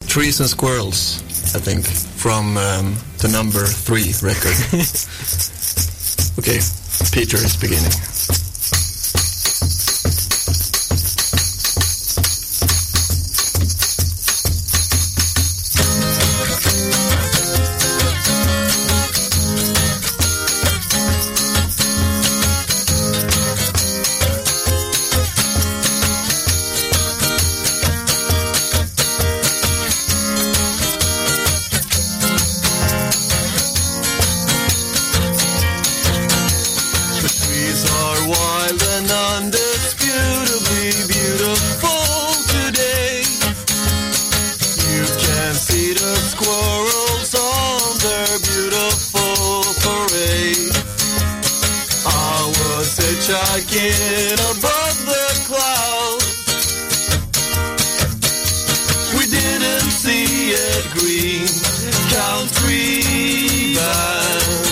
Trees and Squirrels, I think, from the number 3 record. Okay, Peter is beginning. Hitchhiking above the clouds. We didn't see it green country band.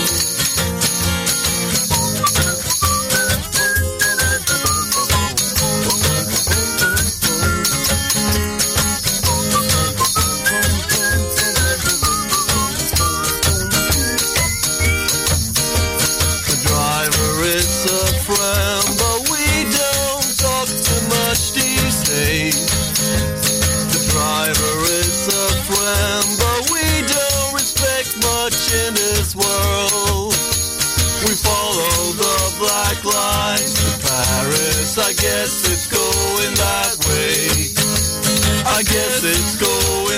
The driver is a friend, but we don't talk too much these days. The driver is a friend, but we don't respect much in this world. We follow the black lines to Paris. I guess it's going that way. I guess it's going